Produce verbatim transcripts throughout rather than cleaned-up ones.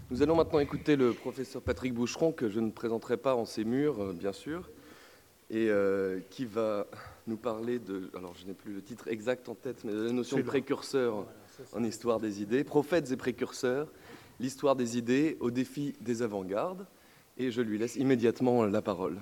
Nous allons maintenant écouter le professeur Patrick Boucheron, que je ne présenterai pas en ces murs, euh, bien sûr, et euh, qui va nous parler de, alors je n'ai plus le titre exact en tête, mais de la notion de précurseur en histoire des idées, prophètes et précurseurs, l'histoire des idées au défi des avant-gardes, et je lui laisse immédiatement la parole.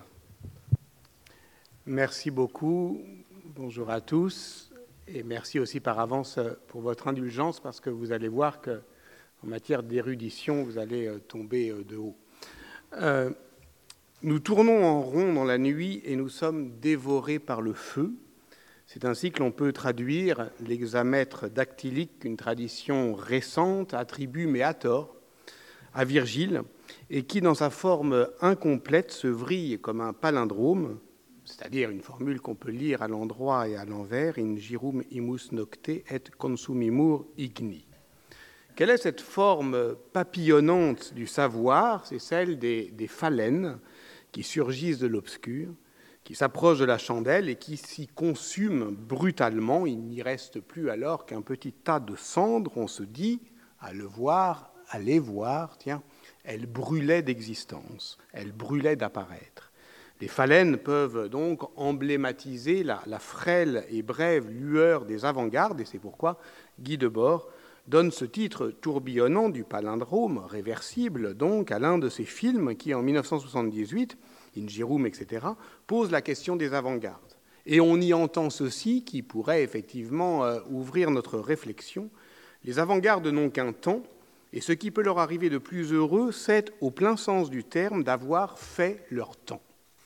Merci beaucoup, bonjour à tous, et merci aussi par avance pour votre indulgence, parce que vous allez voir que en matière d'érudition, vous allez tomber de haut. Euh, nous tournons en rond dans la nuit et nous sommes dévorés par le feu. C'est ainsi que l'on peut traduire l'hexamètre dactylique qu'une tradition récente attribue, mais à tort, à Virgile, et qui, dans sa forme incomplète, se vrille comme un palindrome, c'est-à-dire une formule qu'on peut lire à l'endroit et à l'envers, « in girum imus nocte et consumimur igni ». Quelle est cette forme papillonnante du savoir? C'est celle des, des phalènes qui surgissent de l'obscur, qui s'approchent de la chandelle et qui s'y consument brutalement. Il n'y reste plus alors qu'un petit tas de cendres. On se dit, à le voir, à les voir, tiens, elles brûlaient d'existence, elles brûlaient d'apparaître. Les phalènes peuvent donc emblématiser la, la frêle et brève lueur des avant-gardes, et c'est pourquoi Guy Debord donne ce titre tourbillonnant du palindrome, réversible donc, à l'un de ses films qui, en mille neuf cent soixante-dix-huit, In Girum, et cetera, pose la question des avant-gardes. Et on y entend ceci qui pourrait effectivement euh, ouvrir notre réflexion. Les avant-gardes n'ont qu'un temps, et ce qui peut leur arriver de plus heureux, c'est, au plein sens du terme, d'avoir fait leur temps.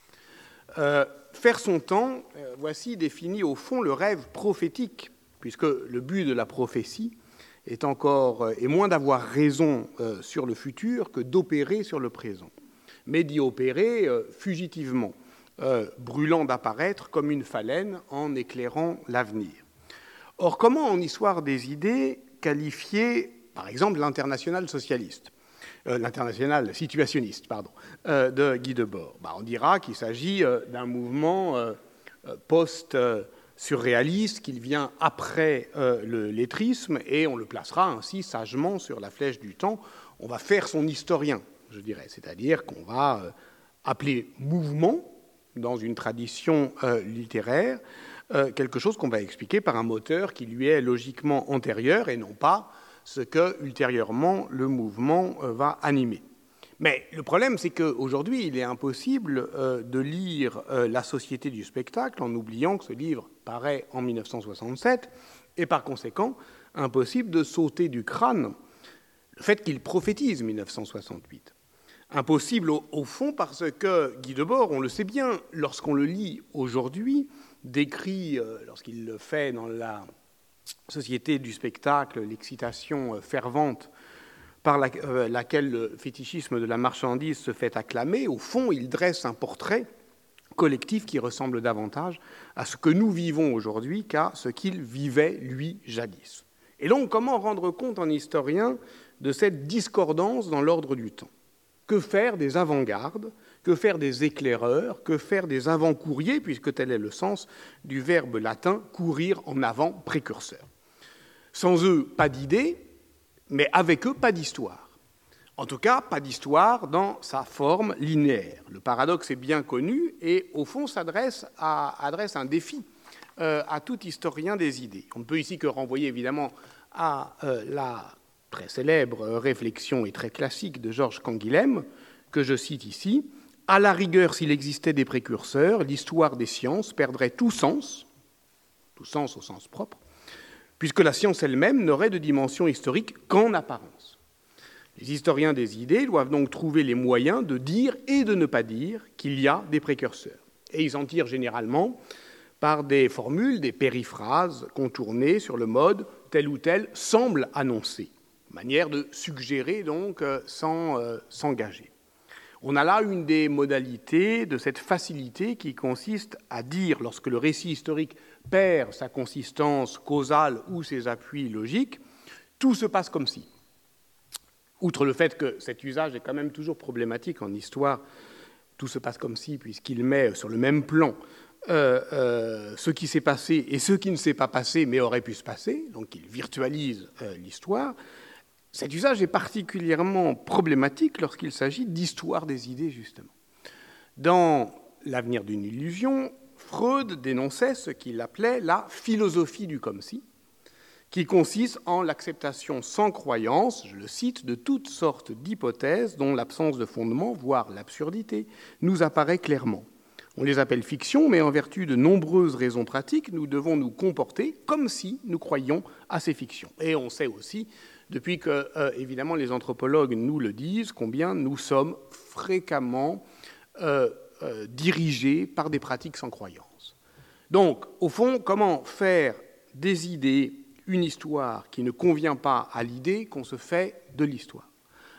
Euh, faire son temps, euh, voici défini au fond le rêve prophétique, puisque le but de la prophétie est encore et moins d'avoir raison euh, sur le futur que d'opérer sur le présent, mais d'y opérer euh, fugitivement, euh, brûlant d'apparaître comme une phalène en éclairant l'avenir. Or, comment en histoire des idées qualifier, par exemple, l'international socialiste, euh, l'international situationniste, pardon, euh, de Guy Debord? Bah, on dira qu'il s'agit euh, d'un mouvement euh, post- euh, surréaliste, qu'il vient après euh, le lettrisme, et on le placera ainsi sagement sur la flèche du temps. On va faire son historien, je dirais, c'est-à-dire qu'on va euh, appeler mouvement, dans une tradition euh, littéraire, euh, quelque chose qu'on va expliquer par un moteur qui lui est logiquement antérieur, et non pas ce que, ultérieurement, le mouvement euh, va animer. Mais le problème, c'est qu'aujourd'hui, il est impossible euh, de lire euh, La Société du spectacle en oubliant que ce livre paraît en mille neuf cent soixante-sept, et par conséquent, impossible de sauter du crâne le fait qu'il prophétise mille neuf cent soixante-huit. Impossible au, au fond parce que Guy Debord, on le sait bien, lorsqu'on le lit aujourd'hui, décrit, euh, lorsqu'il le fait dans La Société du spectacle, l'excitation euh, fervente par la, euh, laquelle le fétichisme de la marchandise se fait acclamer, au fond, il dresse un portrait collectif qui ressemble davantage à ce que nous vivons aujourd'hui qu'à ce qu'il vivait, lui, jadis. Et donc, comment rendre compte en historien de cette discordance dans l'ordre du temps? Que faire des avant-gardes? Que faire des éclaireurs? Que faire des avant-courriers, puisque tel est le sens du verbe latin « courir en avant précurseur ». Sans eux, pas d'idées, mais avec eux, pas d'histoire. En tout cas, pas d'histoire dans sa forme linéaire. Le paradoxe est bien connu et, au fond, s'adresse à, adresse un défi euh, à tout historien des idées. On ne peut ici que renvoyer, évidemment, à euh, la très célèbre réflexion et très classique de Georges Canguilhem, que je cite ici. « À la rigueur, s'il existait des précurseurs, l'histoire des sciences perdrait tout sens, tout sens au sens propre, puisque la science elle-même n'aurait de dimension historique qu'en apparence. Les historiens des idées doivent donc trouver les moyens de dire et de ne pas dire qu'il y a des précurseurs. Et ils en tirent généralement par des formules, des périphrases contournées sur le mode tel ou tel semble annoncer, manière de suggérer donc euh, sans euh, s'engager. On a là une des modalités de cette facilité qui consiste à dire, lorsque le récit historique perd sa consistance causale ou ses appuis logiques, tout se passe comme si. Outre le fait que cet usage est quand même toujours problématique en histoire, tout se passe comme si, puisqu'il met sur le même plan euh, euh, ce qui s'est passé et ce qui ne s'est pas passé mais aurait pu se passer, donc il virtualise euh, l'histoire. Cet usage est particulièrement problématique lorsqu'il s'agit d'histoire des idées, justement. Dans L'avenir d'une illusion, Freud dénonçait ce qu'il appelait la philosophie du comme si, qui consiste en l'acceptation sans croyance, je le cite, de toutes sortes d'hypothèses dont l'absence de fondement, voire l'absurdité, nous apparaît clairement. On les appelle fictions, mais en vertu de nombreuses raisons pratiques, nous devons nous comporter comme si nous croyions à ces fictions. Et on sait aussi, depuis que, euh, évidemment, les anthropologues nous le disent, combien nous sommes fréquemment euh, euh, dirigés par des pratiques sans croyance. Donc, au fond, comment faire des idées une histoire qui ne convient pas à l'idée qu'on se fait de l'histoire?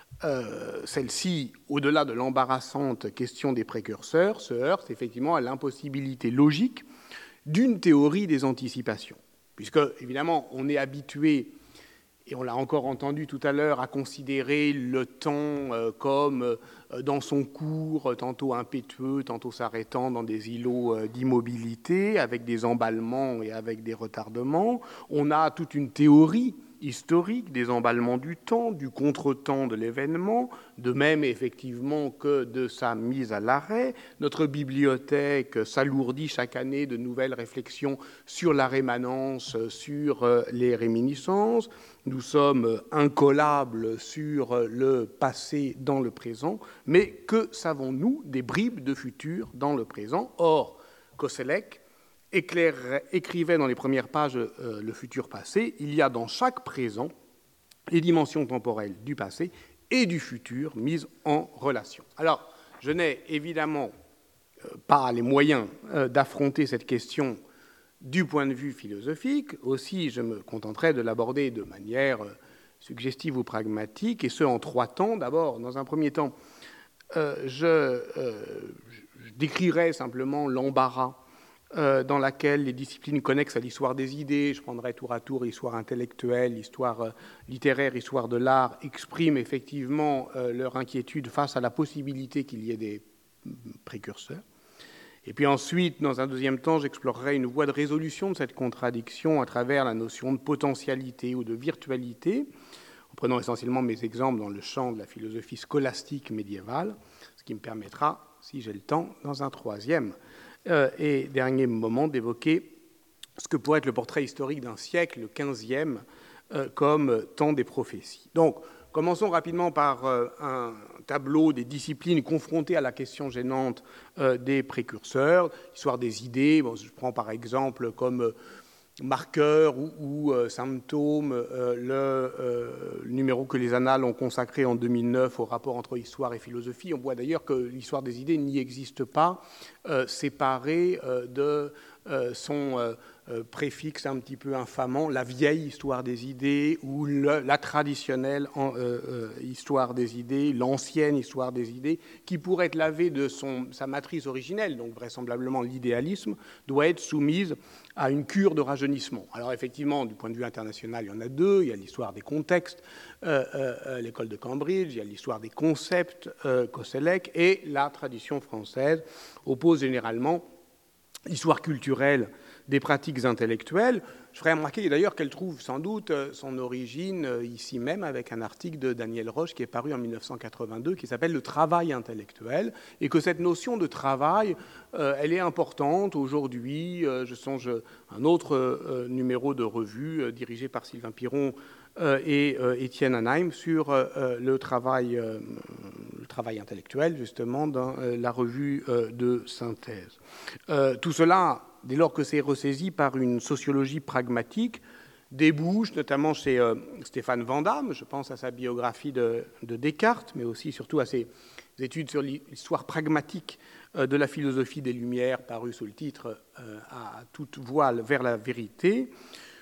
Euh, celle-ci, au-delà de l'embarrassante question des précurseurs, se heurte effectivement à l'impossibilité logique d'une théorie des anticipations. Puisque, évidemment, on est habitué, et on l'a encore entendu tout à l'heure, à considérer le temps euh, comme, euh, dans son cours, tantôt impétueux, tantôt s'arrêtant dans des îlots euh, d'immobilité, avec des emballements et avec des retardements. On a toute une théorie historique des emballements du temps, du contretemps de l'événement, de même effectivement que de sa mise à l'arrêt. Notre bibliothèque s'alourdit chaque année de nouvelles réflexions sur la rémanence, sur les réminiscences. Nous sommes incollables sur le passé dans le présent, mais que savons-nous des bribes de futur dans le présent? Or, Koselleck Éclair, écrivait dans les premières pages euh, le futur passé, il y a dans chaque présent les dimensions temporelles du passé et du futur mises en relation. Alors, je n'ai évidemment euh, pas les moyens euh, d'affronter cette question du point de vue philosophique. Aussi, je me contenterai de l'aborder de manière euh, suggestive ou pragmatique, et ce en trois temps. D'abord, dans un premier temps, euh, je, euh, je décrirai simplement l'embarras Euh, dans laquelle les disciplines connexes à l'histoire des idées, je prendrai tour à tour histoire intellectuelle, histoire euh, littéraire, histoire de l'art, expriment effectivement euh, leur inquiétude face à la possibilité qu'il y ait des précurseurs. Et puis ensuite, dans un deuxième temps, j'explorerai une voie de résolution de cette contradiction à travers la notion de potentialité ou de virtualité, en prenant essentiellement mes exemples dans le champ de la philosophie scolastique médiévale, ce qui me permettra, si j'ai le temps, dans un troisième Euh, et dernier moment, d'évoquer ce que pourrait être le portrait historique d'un siècle, le quinzième, euh, comme temps des prophéties. Donc, commençons rapidement par euh, un tableau des disciplines confrontées à la question gênante euh, des précurseurs, histoire des idées. Bon, je prends par exemple comme euh, marqueur ou, ou euh, symptôme euh, le, euh, le numéro que les Annales ont consacré en deux mille neuf au rapport entre histoire et philosophie. On voit d'ailleurs que l'histoire des idées n'y existe pas, euh, séparée euh, de euh, son euh, préfixe un petit peu infamant, la vieille histoire des idées ou le, la traditionnelle en, euh, euh, histoire des idées, l'ancienne histoire des idées, qui pourrait être lavée de son, sa matrice originelle, donc vraisemblablement l'idéalisme, doit être soumise à une cure de rajeunissement. Alors effectivement, du point de vue international, il y en a deux. Il y a l'histoire des contextes, euh, euh, l'école de Cambridge, il y a l'histoire des concepts, euh, Koselleck, et la tradition française oppose généralement l'histoire culturelle des pratiques intellectuelles. Je ferai remarquer d'ailleurs qu'elle trouve sans doute son origine ici même avec un article de Daniel Roche qui est paru en mille neuf cent quatre-vingt-deux qui s'appelle « Le travail intellectuel » et que cette notion de travail, euh, elle est importante aujourd'hui. Euh, je songe à un autre euh, numéro de revue euh, dirigé par Sylvain Piron euh, et euh, Étienne Anheim sur euh, le, travail, euh, le travail intellectuel, justement, dans euh, la revue euh, de synthèse. Euh, tout cela, dès lors que c'est ressaisi par une sociologie pragmatique, débouche notamment chez euh, Stéphane Van Damme, je pense à sa biographie de, de Descartes, mais aussi surtout à ses études sur l'histoire pragmatique euh, de la philosophie des Lumières, paru sous le titre euh, « À toute voile vers la vérité »,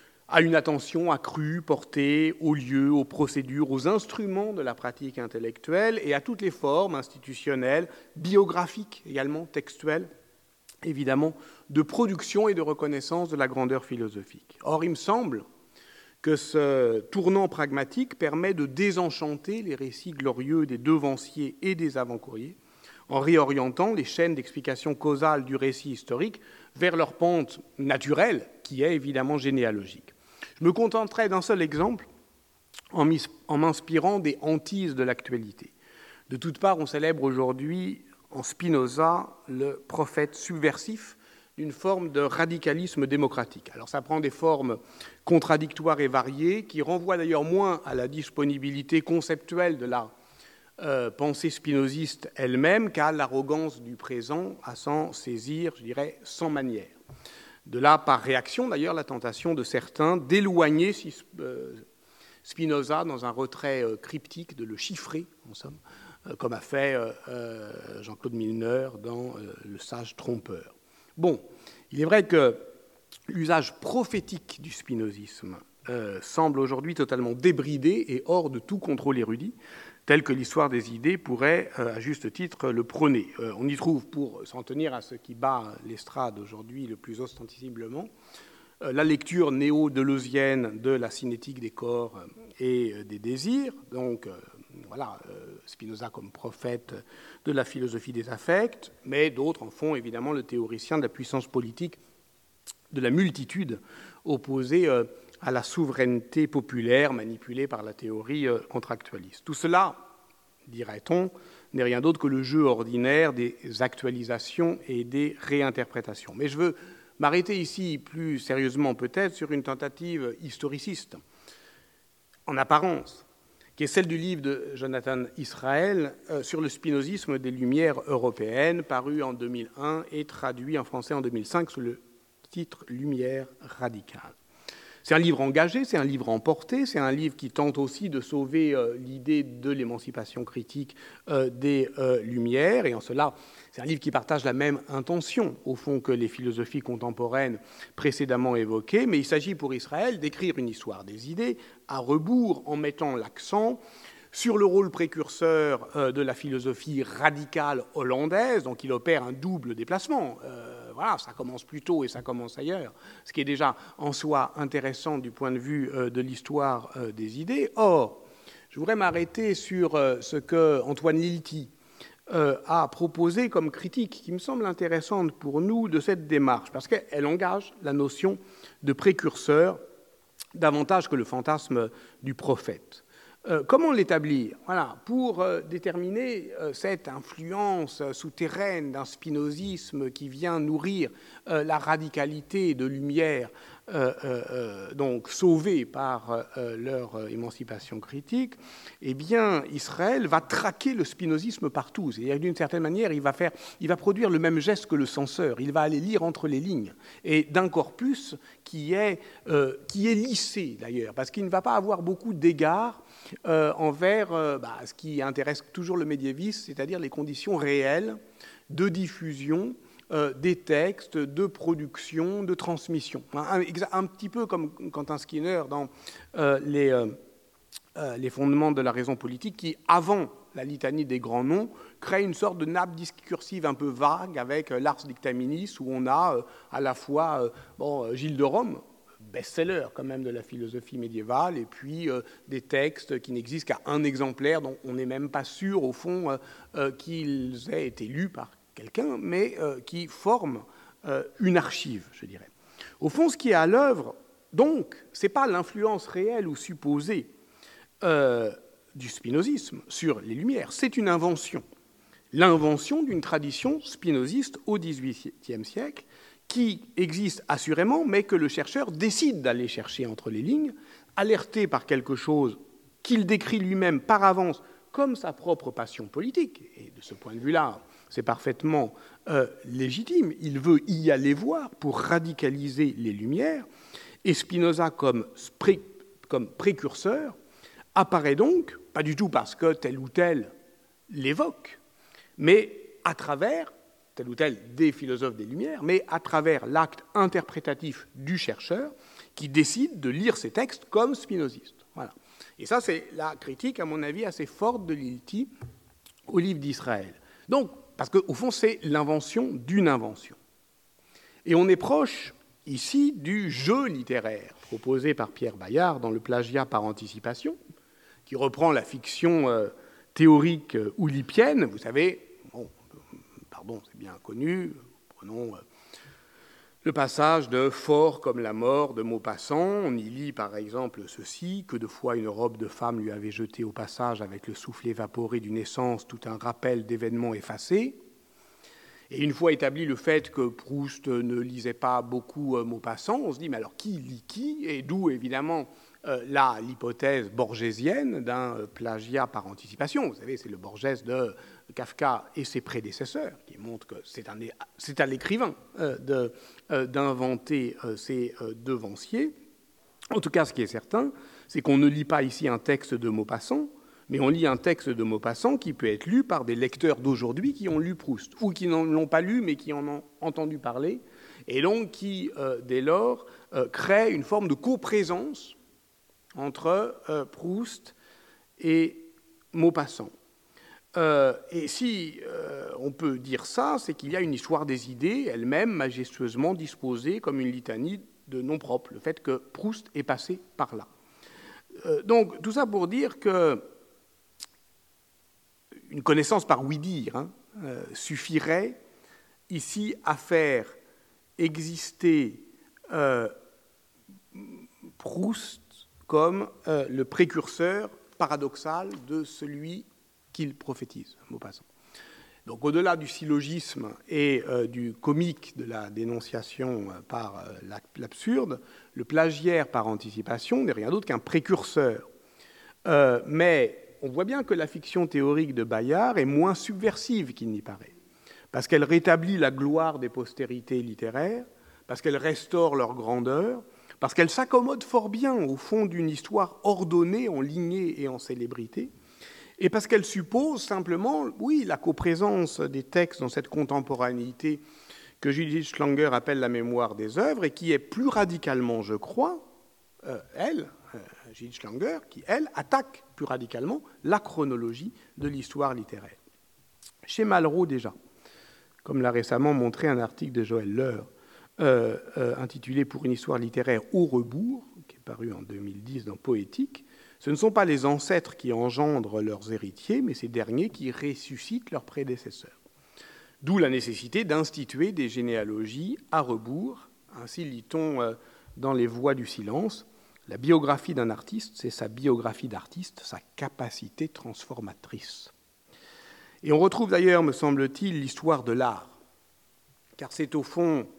à une attention accrue portée aux lieux, aux procédures, aux instruments de la pratique intellectuelle et à toutes les formes institutionnelles, biographiques également, textuelles, évidemment, de production et de reconnaissance de la grandeur philosophique. Or, il me semble que ce tournant pragmatique permet de désenchanter les récits glorieux des devanciers et des avant-courriers, en réorientant les chaînes d'explication causale du récit historique vers leur pente naturelle, qui est évidemment généalogique. Je me contenterai d'un seul exemple, en m'inspirant des hantises de l'actualité. De toutes parts, on célèbre aujourd'hui en Spinoza le prophète subversif d'une forme de radicalisme démocratique. Alors ça prend des formes contradictoires et variées, qui renvoient d'ailleurs moins à la disponibilité conceptuelle de la euh, pensée spinoziste elle-même qu'à l'arrogance du présent, à s'en saisir, je dirais, sans manière. De là, par réaction d'ailleurs, la tentation de certains d'éloigner Spinoza dans un retrait euh, cryptique, de le chiffrer, en somme, euh, comme a fait euh, Jean-Claude Milner dans euh, Le sage trompeur. Bon, il est vrai que l'usage prophétique du spinozisme euh, semble aujourd'hui totalement débridé et hors de tout contrôle érudit, tel que l'histoire des idées pourrait, euh, à juste titre, le prôner. Euh, on y trouve, pour s'en tenir à ce qui bat l'estrade aujourd'hui le plus ostensiblement, euh, la lecture néo-deleuzienne de la cinétique des corps et euh, des désirs, donc... Euh, Voilà, Spinoza comme prophète de la philosophie des affects, mais d'autres en font évidemment le théoricien de la puissance politique de la multitude opposée à la souveraineté populaire manipulée par la théorie contractualiste. Tout cela, dirait-on, n'est rien d'autre que le jeu ordinaire des actualisations et des réinterprétations. Mais je veux m'arrêter ici plus sérieusement peut-être sur une tentative historiciste, en apparence, qui est celle du livre de Jonathan Israel euh, sur le spinozisme des Lumières européennes, paru en deux mille un et traduit en français en deux mille cinq sous le titre « Lumière radicale ». C'est un livre engagé, c'est un livre emporté, c'est un livre qui tente aussi de sauver euh, l'idée de l'émancipation critique euh, des euh, Lumières, et en cela, c'est un livre qui partage la même intention, au fond, que les philosophies contemporaines précédemment évoquées, mais il s'agit pour Israël d'écrire une histoire des idées à rebours, en mettant l'accent sur le rôle précurseur euh, de la philosophie radicale hollandaise, donc il opère un double déplacement. Euh, voilà, ça commence plus tôt et ça commence ailleurs, ce qui est déjà en soi intéressant du point de vue euh, de l'histoire euh, des idées. Or, je voudrais m'arrêter sur euh, ce que Antoine Lilti euh, a proposé comme critique, qui me semble intéressante pour nous de cette démarche, parce qu'elle engage la notion de précurseur davantage que le fantasme du prophète. Euh, comment l'établir ? Voilà, pour euh, déterminer euh, cette influence euh, souterraine d'un spinozisme qui vient nourrir euh, la radicalité de Lumière, euh, euh, donc sauvée par euh, leur émancipation critique, eh bien, Israël va traquer le spinozisme partout. C'est-à-dire, d'une certaine manière, il va, faire, il va produire le même geste que le censeur. Il va aller lire entre les lignes, et d'un corpus qui est, euh, qui est lissé, d'ailleurs, parce qu'il ne va pas avoir beaucoup d'égards Euh, envers euh, bah, ce qui intéresse toujours le médiéviste, c'est-à-dire les conditions réelles de diffusion euh, des textes, de production, de transmission. Un, un, un petit peu comme Quentin Skinner dans euh, les, euh, euh, les fondements de la raison politique, qui, avant la litanie des grands noms, crée une sorte de nappe discursive un peu vague avec euh, l'Ars Dictaminis, où on a euh, à la fois euh, bon, Gilles de Rome, best-seller quand même de la philosophie médiévale, et puis euh, des textes qui n'existent qu'à un exemplaire, dont on n'est même pas sûr, au fond, euh, euh, qu'ils aient été lus par quelqu'un, mais euh, qui forment euh, une archive, je dirais. Au fond, ce qui est à l'œuvre, donc, ce n'est pas l'influence réelle ou supposée euh, du spinozisme sur les Lumières, c'est une invention. L'invention d'une tradition spinoziste au dix-huitième siècle, qui existe assurément, mais que le chercheur décide d'aller chercher entre les lignes, alerté par quelque chose qu'il décrit lui-même par avance comme sa propre passion politique. Et de ce point de vue-là, c'est parfaitement euh, légitime. Il veut y aller voir pour radicaliser les Lumières. Et Spinoza, comme, pré, comme précurseur, apparaît donc, pas du tout parce que tel ou tel l'évoque, mais à travers tel ou tel des philosophes des Lumières, mais à travers l'acte interprétatif du chercheur qui décide de lire ces textes comme spinozistes. Voilà. Et ça, c'est la critique, à mon avis, assez forte de Lilti au livre d'Israël. Donc, parce qu'au fond, c'est l'invention d'une invention. Et on est proche, ici, du jeu littéraire proposé par Pierre Bayard dans le plagiat par anticipation, qui reprend la fiction euh, théorique euh, oulipienne, vous savez. Bon, c'est bien connu. Prenons Le passage de « fort comme la mort » de Maupassant, on y lit par exemple ceci, que de fois une robe de femme lui avait jeté au passage avec le souffle évaporé d'une essence tout un rappel d'événements effacés. Et une fois établi le fait que Proust ne lisait pas beaucoup Maupassant, on se dit, mais alors qui lit qui? Et d'où évidemment euh, là l'hypothèse borgésienne d'un plagiat par anticipation. Vous savez, c'est le Borgès de Kafka et ses prédécesseurs, qui montre que c'est, un, c'est à l'écrivain euh, de, euh, d'inventer euh, ses euh, devanciers. En tout cas, ce qui est certain, c'est qu'on ne lit pas ici un texte de Maupassant, mais on lit un texte de Maupassant qui peut être lu par des lecteurs d'aujourd'hui qui ont lu Proust, ou qui n'en l'ont pas lu, mais qui en ont entendu parler, et donc qui, euh, dès lors, euh, créent une forme de coprésence entre euh, Proust et Maupassant. Euh, et si euh, on peut dire ça, c'est qu'il y a une histoire des idées, elle-même majestueusement disposée comme une litanie de noms propres, le fait que Proust est passé par là. Euh, donc, tout ça pour dire que une connaissance par ouï-dire hein, euh, suffirait ici à faire exister euh, Proust comme euh, le précurseur paradoxal de celui qu'il prophétise, Maupassant. Donc, au-delà du syllogisme et euh, du comique de la dénonciation euh, par euh, l'absurde, le plagiaire par anticipation n'est rien d'autre qu'un précurseur. Euh, mais on voit bien que la fiction théorique de Bayard est moins subversive qu'il n'y paraît, parce qu'elle rétablit la gloire des postérités littéraires, parce qu'elle restaure leur grandeur, parce qu'elle s'accommode fort bien au fond d'une histoire ordonnée en lignée et en célébrité, et parce qu'elle suppose simplement, oui, la coprésence des textes dans cette contemporanéité que Judith Schlanger appelle la mémoire des œuvres, et qui est plus radicalement, je crois, euh, elle, euh, Judith Schlanger, qui, elle, attaque plus radicalement la chronologie de l'histoire littéraire. Chez Malraux, déjà, comme l'a récemment montré un article de Joël Leur, euh, euh, intitulé « Pour une histoire littéraire au rebours », qui est paru en deux mille dix dans Poétique, ce ne sont pas les ancêtres qui engendrent leurs héritiers, mais ces derniers qui ressuscitent leurs prédécesseurs. D'où la nécessité d'instituer des généalogies à rebours. Ainsi lit-on dans Les Voix du silence, la biographie d'un artiste, c'est sa biographie d'artiste, sa capacité transformatrice. Et on retrouve d'ailleurs, me semble-t-il, l'histoire de l'art, car c'est au fond,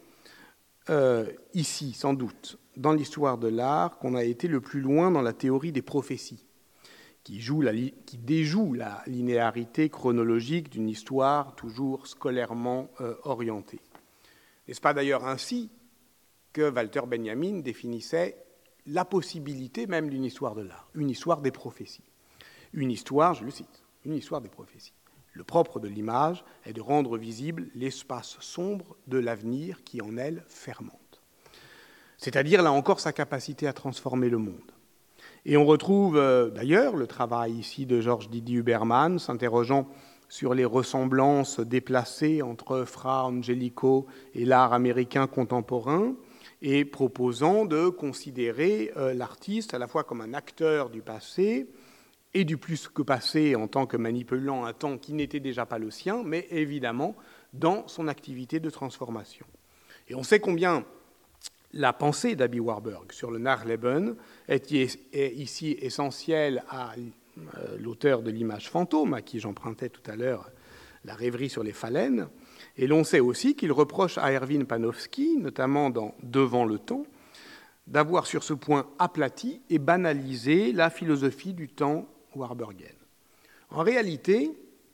euh, ici, sans doute, dans l'histoire de l'art, qu'on a été le plus loin dans la théorie des prophéties, qui, joue la, qui déjoue la linéarité chronologique d'une histoire toujours scolairement euh, orientée. N'est-ce pas d'ailleurs ainsi que Walter Benjamin définissait la possibilité même d'une histoire de l'art, une histoire des prophéties. Une histoire, je le cite, une histoire des prophéties. Le propre de l'image est de rendre visible l'espace sombre de l'avenir qui en elle fermente. C'est-à-dire, là encore, sa capacité à transformer le monde. Et on retrouve euh, d'ailleurs le travail ici de Georges Didier Huberman, s'interrogeant sur les ressemblances déplacées entre Fra Angelico et l'art américain contemporain, et proposant de considérer euh, l'artiste à la fois comme un acteur du passé, et du plus que passé en tant que manipulant un temps qui n'était déjà pas le sien, mais évidemment dans son activité de transformation. Et on sait combien la pensée d'Abby Warburg sur le Narrleben est ici essentielle à l'auteur de l'image fantôme, à qui j'empruntais tout à l'heure la rêverie sur les phalènes. Et l'on sait aussi qu'il reproche à Erwin Panofsky, notamment dans Devant le temps, d'avoir sur ce point aplati et banalisé la philosophie du temps warburgienne. En réalité,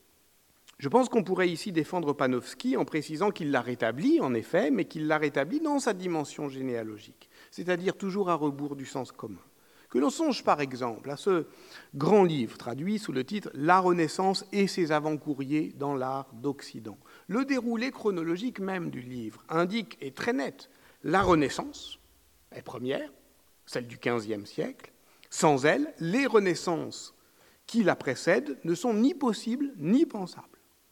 je pense qu'on pourrait ici défendre Panofsky en précisant qu'il l'a rétabli, en effet, mais qu'il l'a rétabli dans sa dimension généalogique, c'est-à-dire toujours à rebours du sens commun. Que l'on songe par exemple à ce grand livre traduit sous le titre « La Renaissance et ses avant-courriers dans l'art d'Occident ». Le déroulé chronologique même du livre indique, et très net, la Renaissance est première, celle du quinzième siècle. Sans elle, les renaissances qui la précèdent ne sont ni possibles ni pensables.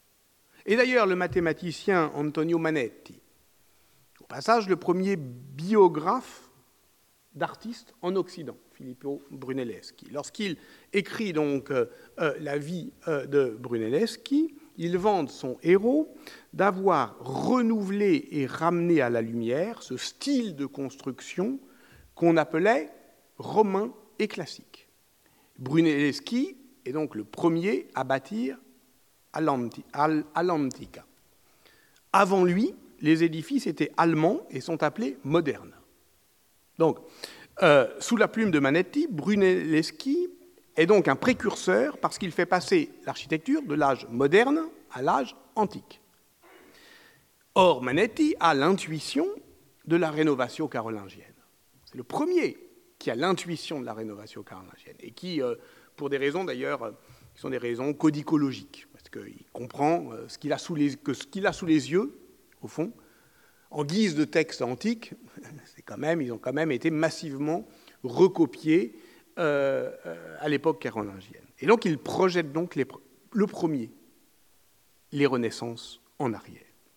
Et d'ailleurs, le mathématicien Antonio Manetti, au passage le premier biographe d'artiste en Occident, Filippo Brunelleschi, lorsqu'il écrit donc euh, la vie euh, de Brunelleschi, il vante son héros d'avoir renouvelé et ramené à la lumière ce style de construction qu'on appelait romain et classique. Brunelleschi est donc le premier à bâtir à l'Antica. Avant lui, les édifices étaient allemands et sont appelés modernes. Donc, euh, sous la plume de Manetti, Brunelleschi est donc un précurseur parce qu'il fait passer l'architecture de l'âge moderne à l'âge antique. Or, Manetti a l'intuition de la rénovation carolingienne. C'est le premier qui a l'intuition de la rénovation carolingienne et qui, euh, pour des raisons d'ailleurs, qui sont des raisons codicologiques, parce qu'il comprend euh, ce qu'il a sous les, que ce qu'il a sous les yeux, au fond, en guise de texte antique, c'est quand même, ils ont quand même été massivement recopiés euh, euh, à l'époque carolingienne. Et donc, il projette donc les, le premier, les Renaissances en arrière.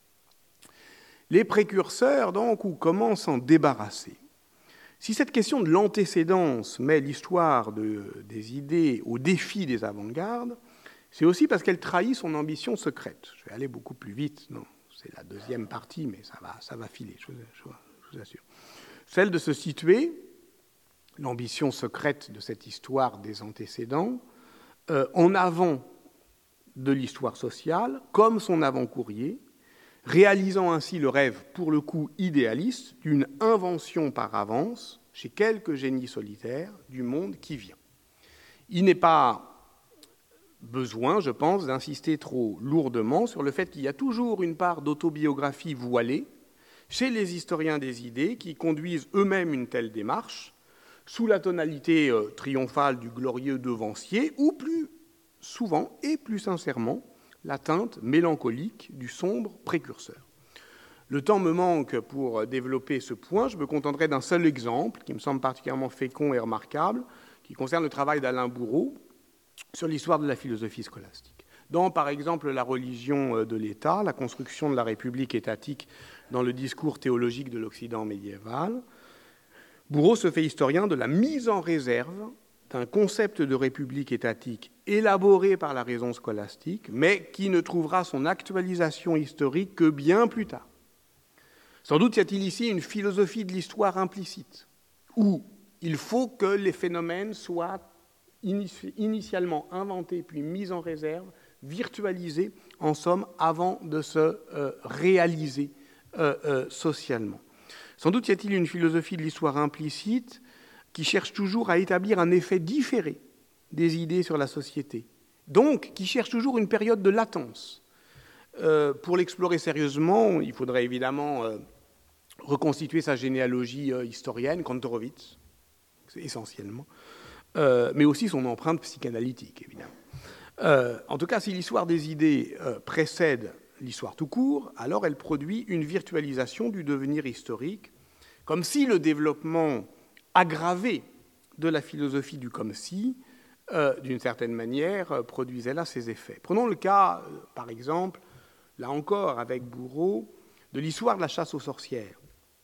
Les précurseurs, donc, où comment s'en débarrasser? Si cette question de l'antécédence met l'histoire de, des idées au défi des avant-gardes, c'est aussi parce qu'elle trahit son ambition secrète. Je vais aller beaucoup plus vite, non, c'est la deuxième partie, mais ça va, ça va filer, je vous, je vous assure. Celle de se situer, l'ambition secrète de cette histoire des antécédents, euh, en avant de l'histoire sociale, comme son avant-courrier, réalisant ainsi le rêve, pour le coup idéaliste, d'une invention par avance, chez quelques génies solitaires, du monde qui vient. Il n'est pas besoin, je pense, d'insister trop lourdement sur le fait qu'il y a toujours une part d'autobiographie voilée chez les historiens des idées qui conduisent eux-mêmes une telle démarche, sous la tonalité euh, triomphale du glorieux devancier, ou plus souvent et plus sincèrement, la teinte mélancolique du sombre précurseur. Le temps me manque pour développer ce point. Je me contenterai d'un seul exemple qui me semble particulièrement fécond et remarquable, qui concerne le travail d'Alain Bourreau sur l'histoire de la philosophie scolastique. Dans, par exemple, La religion de l'État, la construction de la République étatique dans le discours théologique de l'Occident médiéval, Bourreau se fait historien de la mise en réserve d'un concept de république étatique élaboré par la raison scolastique, mais qui ne trouvera son actualisation historique que bien plus tard. Sans doute y a-t-il ici une philosophie de l'histoire implicite, où il faut que les phénomènes soient initialement inventés, puis mis en réserve, virtualisés, en somme, avant de se euh, réaliser euh, euh, socialement. Sans doute y a-t-il une philosophie de l'histoire implicite qui cherche toujours à établir un effet différé des idées sur la société, donc qui cherche toujours une période de latence. Euh, pour l'explorer sérieusement, il faudrait évidemment euh, reconstituer sa généalogie euh, historienne, Kantorowicz, essentiellement, euh, mais aussi son empreinte psychanalytique, évidemment. Euh, en tout cas, si l'histoire des idées euh, précède l'histoire tout court, alors elle produit une virtualisation du devenir historique, comme si le développement aggravé de la philosophie du comme-si, euh, d'une certaine manière, euh, produisait là ses effets. Prenons le cas, euh, par exemple, là encore avec Bourreau, de l'histoire de la chasse aux sorcières.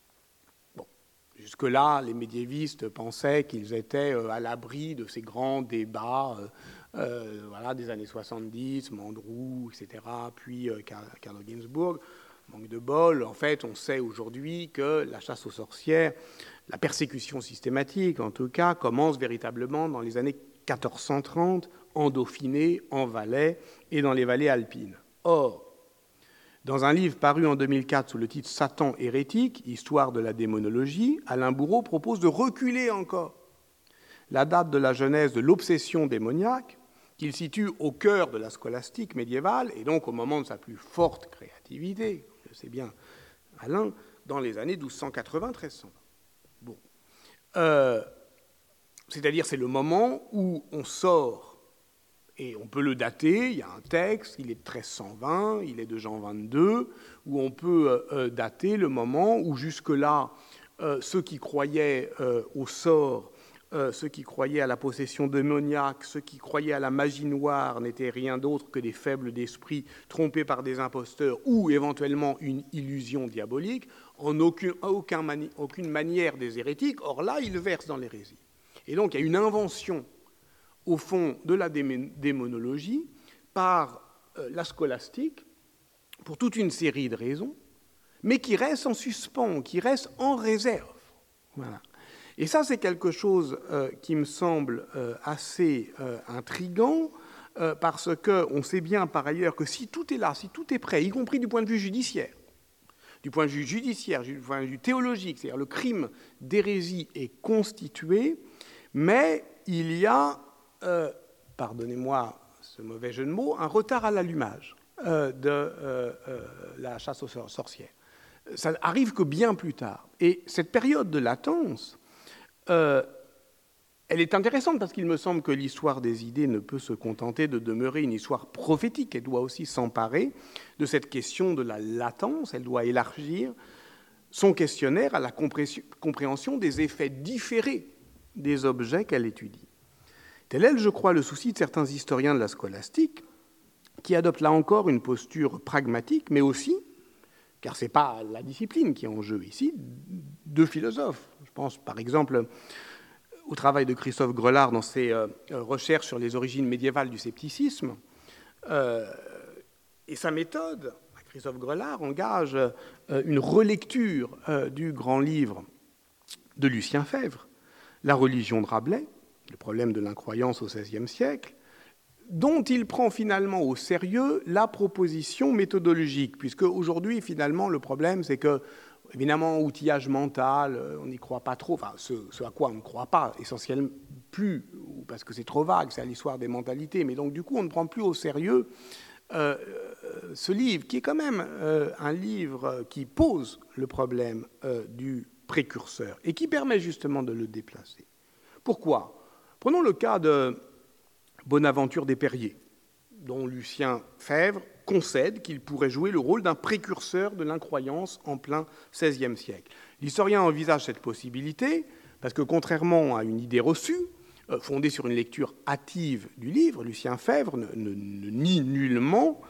Bon, jusque-là, les médiévistes pensaient qu'ils étaient euh, à l'abri de ces grands débats euh, euh, voilà, des années soixante-dix, Mandrou, et cetera, puis euh, Carlo Ginzburg. Manque de bol, en fait, on sait aujourd'hui que la chasse aux sorcières, la persécution systématique, en tout cas, commence véritablement dans les années quatorze cent trente, en Dauphiné, en Valais et dans les vallées alpines. Or, dans un livre paru en deux mille quatre sous le titre « Satan hérétique, histoire de la démonologie », Alain Bourreau propose de reculer encore la date de la genèse de l'obsession démoniaque, qu'il situe au cœur de la scolastique médiévale, et donc au moment de sa plus forte créativité, je sais bien, Alain, dans les années douze cent quatre-vingts à treize cent vingt. Bon. Euh, c'est-à-dire, c'est le moment où on sort, et on peut le dater, il y a un texte, il est de treize cent vingt, il est de Jean vingt-deux, où on peut euh, dater le moment où jusque-là, euh, ceux qui croyaient euh, au sort, euh, ceux qui croyaient à la possession démoniaque, ceux qui croyaient à la magie noire n'étaient rien d'autre que des faibles d'esprit trompés par des imposteurs ou éventuellement une illusion diabolique, en aucun, aucun mani- aucune manière des hérétiques. Or là, ils versent dans l'hérésie. Et donc, il y a une invention, au fond, de la démonologie par euh, la scolastique pour toute une série de raisons, mais qui reste en suspens, qui reste en réserve. Voilà. Et ça, c'est quelque chose euh, qui me semble euh, assez euh, intriguant, euh, parce qu'on sait bien par ailleurs que si tout est là, si tout est prêt, y compris du point de vue judiciaire, du point de vue judiciaire, du point de vue théologique, c'est-à-dire le crime d'hérésie est constitué, mais il y a, euh, pardonnez-moi ce mauvais jeu de mots, un retard à l'allumage euh, de euh, euh, la chasse aux sorcières. Ça arrive que bien plus tard. Et cette période de latence, euh, elle est intéressante parce qu'il me semble que l'histoire des idées ne peut se contenter de demeurer une histoire prophétique. Elle doit aussi s'emparer de cette question de la latence. Elle doit élargir son questionnaire à la compréhension des effets différés des objets qu'elle étudie. Tel est, je crois, le souci de certains historiens de la scolastique qui adoptent là encore une posture pragmatique, mais aussi, car ce n'est pas la discipline qui est en jeu ici, de philosophes. Je pense par exemple au travail de Christophe Grelard dans ses euh, recherches sur les origines médiévales du scepticisme. Euh, et sa méthode, Christophe Grelard, engage euh, une relecture euh, du grand livre de Lucien Febvre, La religion de Rabelais, le problème de l'incroyance au seizième siècle, dont il prend finalement au sérieux la proposition méthodologique, puisque aujourd'hui, finalement, le problème, c'est que, évidemment, outillage mental, on n'y croit pas trop, enfin, ce, ce à quoi on ne croit pas essentiellement plus, parce que c'est trop vague, c'est à l'histoire des mentalités, mais donc, du coup, on ne prend plus au sérieux euh, ce livre, qui est quand même euh, un livre qui pose le problème euh, du précurseur, et qui permet justement de le déplacer. Pourquoi ? Prenons le cas de Bonaventure des Perriers, dont Lucien Febvre concède qu'il pourrait jouer le rôle d'un précurseur de l'incroyance en plein seizième siècle. L'historien envisage cette possibilité parce que, contrairement à une idée reçue, fondée sur une lecture hâtive du livre, Lucien Febvre ne, ne, ne nie nullement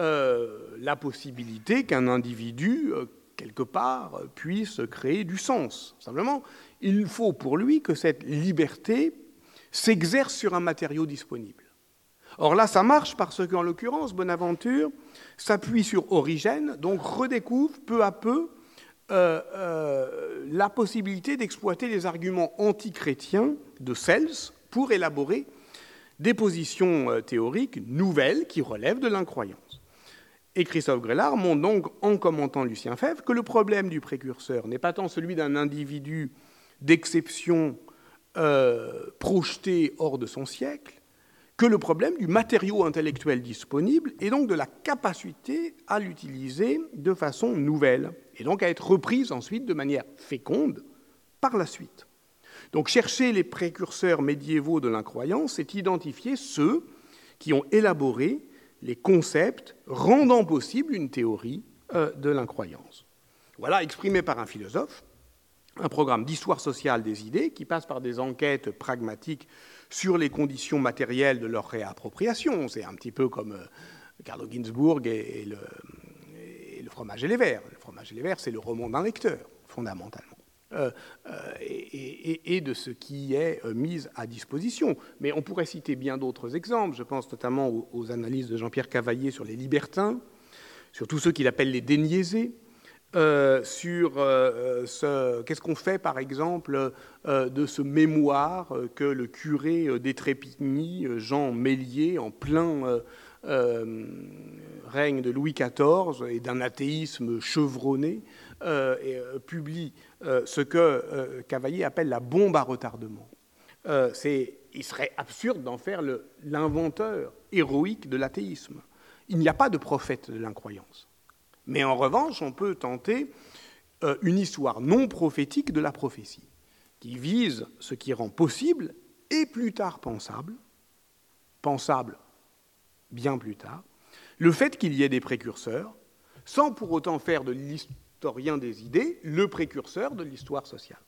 euh, la possibilité qu'un individu, euh, quelque part, puisse créer du sens. Simplement, il faut pour lui que cette liberté s'exerce sur un matériau disponible. Or là, ça marche parce qu'en l'occurrence, Bonaventure s'appuie sur Origène, donc redécouvre peu à peu euh, euh, la possibilité d'exploiter les arguments antichrétiens de Cels pour élaborer des positions euh, théoriques nouvelles qui relèvent de l'incroyance. Et Christophe Grelard montre donc, en commentant Lucien Febvre, que le problème du précurseur n'est pas tant celui d'un individu d'exception Euh, projeté hors de son siècle, que le problème du matériau intellectuel disponible et donc de la capacité à l'utiliser de façon nouvelle et donc à être reprise ensuite de manière féconde par la suite. Donc chercher les précurseurs médiévaux de l'incroyance, c'est identifier ceux qui ont élaboré les concepts rendant possible une théorie euh, de l'incroyance. Voilà, exprimé par un philosophe, un programme d'histoire sociale des idées qui passe par des enquêtes pragmatiques sur les conditions matérielles de leur réappropriation. C'est un petit peu comme euh, Carlo Ginzburg et, et, le, et le fromage et les vers. Le fromage et les vers, c'est le roman d'un lecteur, fondamentalement, euh, euh, et, et, et de ce qui est euh, mis à disposition. Mais on pourrait citer bien d'autres exemples. Je pense notamment aux, aux analyses de Jean-Pierre Cavaillé sur les libertins, sur tous ceux qu'il appelle les déniaisés, Euh, sur euh, ce, qu'est-ce qu'on fait, par exemple, euh, de ce mémoire que le curé d'Étrépigny, Jean Mélier, en plein euh, euh, règne de Louis quatorze et d'un athéisme chevronné, euh, et, euh, publie euh, ce que euh, Cavaillé appelle la bombe à retardement. Euh, c'est, il serait absurde d'en faire le, l'inventeur héroïque de l'athéisme. Il n'y a pas de prophète de l'incroyance. Mais en revanche, on peut tenter euh, une histoire non prophétique de la prophétie, qui vise ce qui rend possible et plus tard pensable, pensable bien plus tard, le fait qu'il y ait des précurseurs, sans pour autant faire de l'historien des idées le précurseur de l'histoire sociale.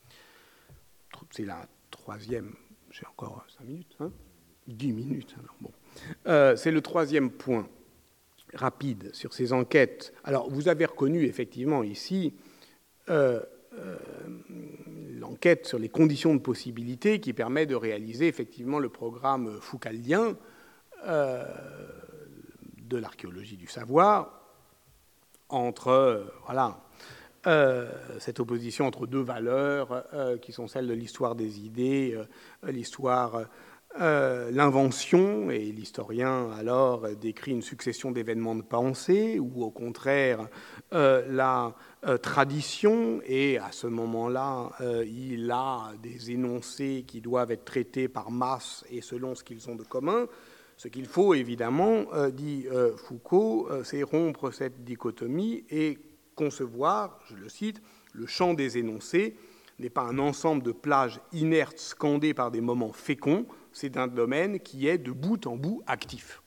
C'est la troisième, j'ai encore cinq minutes, hein, dix minutes, alors bon. Euh, c'est le troisième point rapide sur ces enquêtes. Alors, vous avez reconnu effectivement ici euh, euh, l'enquête sur les conditions de possibilité qui permet de réaliser effectivement le programme foucaldien euh, de l'archéologie du savoir, entre euh, voilà, euh, cette opposition entre deux valeurs euh, qui sont celles de l'histoire des idées, euh, l'histoire, euh, l'invention, et l'historien alors décrit une succession d'événements de pensée, ou au contraire euh, la euh, tradition, et à ce moment-là, euh, il a des énoncés qui doivent être traités par masse et selon ce qu'ils ont de commun. Ce qu'il faut, évidemment, euh, dit euh, Foucault, euh, c'est rompre cette dichotomie et concevoir, je le cite, le champ des énoncés n'est pas un ensemble de plages inertes scandées par des moments féconds, c'est un domaine qui est de bout en bout actif.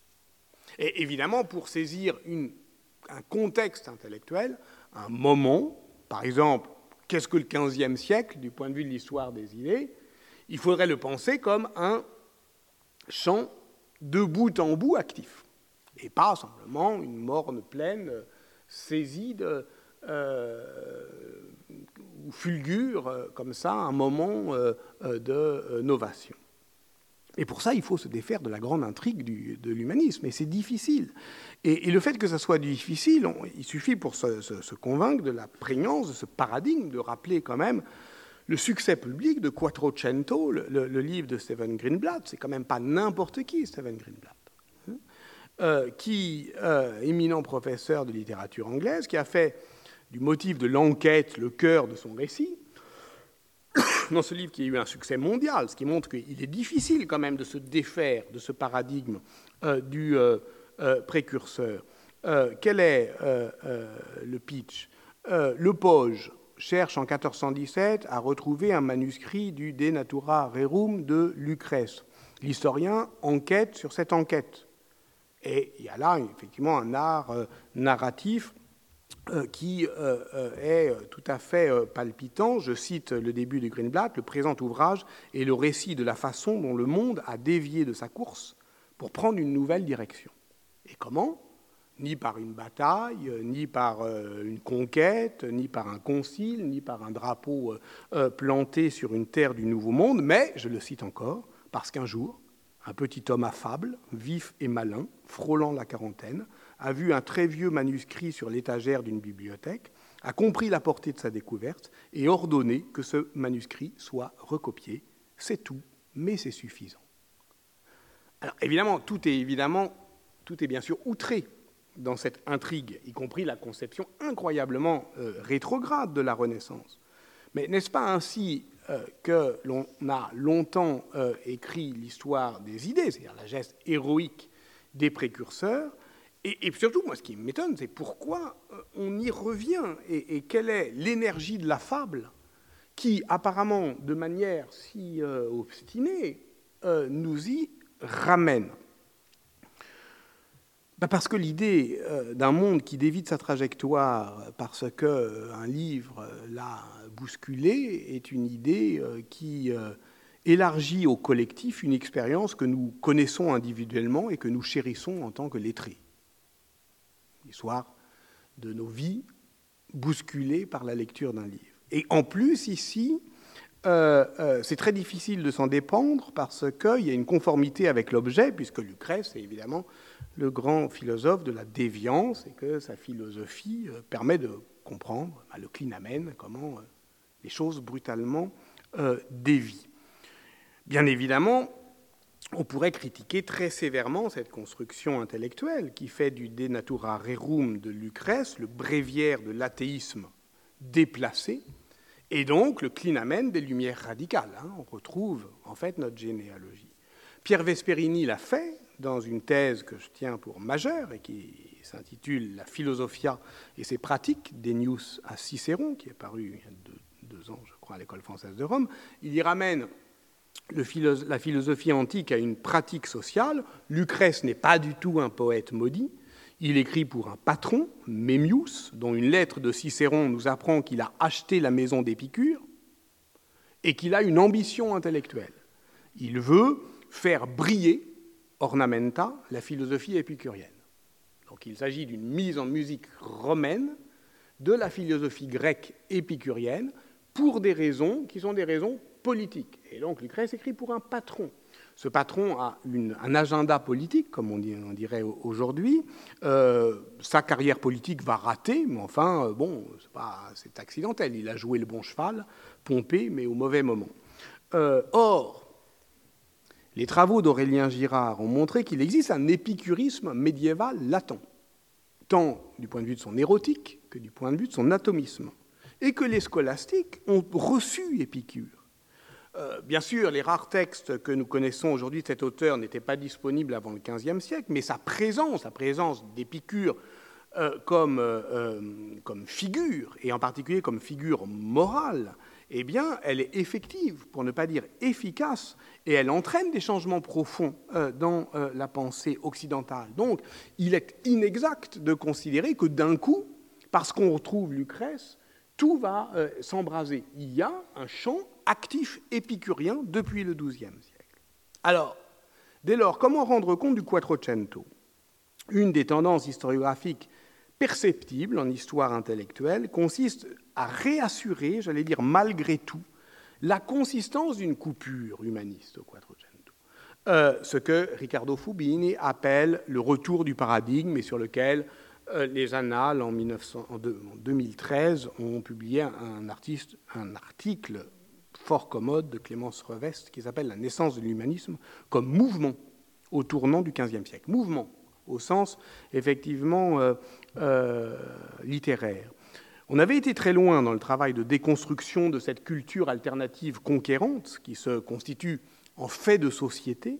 Et évidemment, pour saisir une, un contexte intellectuel, un moment, par exemple, qu'est-ce que le quinzième siècle, du point de vue de l'histoire des idées, il faudrait le penser comme un champ de bout en bout actif, et pas simplement une morne plaine saisie de, euh, ou fulgure euh, comme ça un moment euh, de euh, novation. Et pour ça, il faut se défaire de la grande intrigue du, de l'humanisme, et c'est difficile. Et, et le fait que ça soit difficile, on, il suffit pour se, se, se convaincre de la prégnance de ce paradigme, de rappeler quand même le succès public de Quattrocento, le, le, le livre de Stephen Greenblatt. C'est quand même pas n'importe qui, Stephen Greenblatt, hein, euh, qui, euh, éminent professeur de littérature anglaise, qui a fait du motif de l'enquête le cœur de son récit, dans ce livre qui a eu un succès mondial, ce qui montre qu'il est difficile quand même de se défaire de ce paradigme euh, du euh, euh, précurseur. Euh, quel est euh, euh, le pitch? euh, Le Poge cherche en quatorze cent dix-sept à retrouver un manuscrit du De Natura Rerum de Lucrèce. L'historien enquête sur cette enquête. Et il y a là effectivement un art euh, narratif euh, qui euh, est tout à fait euh, palpitant. Je cite le début de Greenblatt: le présent ouvrage est le récit de la façon dont le monde a dévié de sa course pour prendre une nouvelle direction. Et comment ? Ni par une bataille, ni par euh, une conquête, ni par un concile, ni par un drapeau euh, euh, planté sur une terre du Nouveau Monde, mais, je le cite encore, parce qu'un jour, un petit homme affable, vif et malin, frôlant la quarantaine, a vu un très vieux manuscrit sur l'étagère d'une bibliothèque, a compris la portée de sa découverte et ordonné que ce manuscrit soit recopié. C'est tout, mais c'est suffisant. Alors évidemment, tout est évidemment, tout est bien sûr outré dans cette intrigue, y compris la conception incroyablement euh, rétrograde de la Renaissance. Mais n'est-ce pas ainsi euh, que l'on a longtemps euh, écrit l'histoire des idées, c'est-à-dire la geste héroïque des précurseurs, et, et surtout, moi, ce qui m'étonne, c'est pourquoi euh, on y revient, et, et quelle est l'énergie de la fable qui, apparemment, de manière si euh, obstinée, euh, nous y ramène. Ben parce que l'idée euh, d'un monde qui dévie de sa trajectoire parce qu'un euh, livre euh, l'a bousculé est une idée euh, qui euh, élargit au collectif une expérience que nous connaissons individuellement et que nous chérissons en tant que lettrés. L'histoire de nos vies bousculées par la lecture d'un livre. Et en plus, ici, euh, euh, c'est très difficile de s'en dépendre parce qu'il y a une conformité avec l'objet, puisque Lucrèce est évidemment le grand philosophe de la déviance et que sa philosophie euh, permet de comprendre, bah, le clinamen, comment euh, les choses brutalement euh, dévient. Bien évidemment, on pourrait critiquer très sévèrement cette construction intellectuelle qui fait du De Natura Rerum de Lucrèce le bréviaire de l'athéisme déplacé, et donc le clinamen des Lumières radicales. Hein, on retrouve en fait notre généalogie. Pierre Vesperini l'a fait dans une thèse que je tiens pour majeure et qui s'intitule « La philosophia et ses pratiques, d'Ennius à Cicéron », qui est paru il y a deux, deux ans, je crois, à l'École française de Rome. Il y ramène le philosophe, la philosophie antique à une pratique sociale. Lucrèce n'est pas du tout un poète maudit. Il écrit pour un patron, Memmius, dont une lettre de Cicéron nous apprend qu'il a acheté la maison d'Épicure et qu'il a une ambition intellectuelle. Il veut faire briller, ornamenta, la philosophie épicurienne. Donc il s'agit d'une mise en musique romaine de la philosophie grecque épicurienne pour des raisons qui sont des raisons politiques. Et donc Lucrèce écrit pour un patron. Ce patron a une, un agenda politique, comme on, dit, on dirait aujourd'hui. Euh, sa carrière politique va rater, mais enfin, euh, bon, c'est, pas, c'est accidentel. Il a joué le bon cheval, Pompée, mais au mauvais moment. Euh, or, les travaux d'Aurélien Girard ont montré qu'il existe un épicurisme médiéval latent, tant du point de vue de son érotique que du point de vue de son atomisme, et que les scolastiques ont reçu Épicure. Euh, bien sûr, les rares textes que nous connaissons aujourd'hui de cet auteur n'étaient pas disponibles avant le quinzième siècle, mais sa présence, sa présence d'Épicure euh, comme, euh, comme figure, et en particulier comme figure morale, eh bien, elle est effective, pour ne pas dire efficace, et elle entraîne des changements profonds euh, dans euh, la pensée occidentale. Donc, il est inexact de considérer que d'un coup, parce qu'on retrouve Lucrèce, tout va euh, s'embraser. Il y a un champ actif épicurien depuis le douzième siècle. Alors, dès lors, comment rendre compte du Quattrocento ? Une des tendances historiographiques perceptibles en histoire intellectuelle consiste à réassurer, j'allais dire malgré tout, la consistance d'une coupure humaniste au Quattrocento. Euh, ce que Riccardo Fubini appelle le retour du paradigme et sur lequel euh, les Annales, en, mille neuf cents, en, deux, en deux mille treize, ont publié un, artiste, un article fort commode de Clémence Revest qui s'appelle « La naissance de l'humanisme comme mouvement au tournant du quinzième siècle ». Mouvement, au sens, effectivement, euh, euh, littéraire. On avait été très loin dans le travail de déconstruction de cette culture alternative conquérante qui se constitue en fait de société,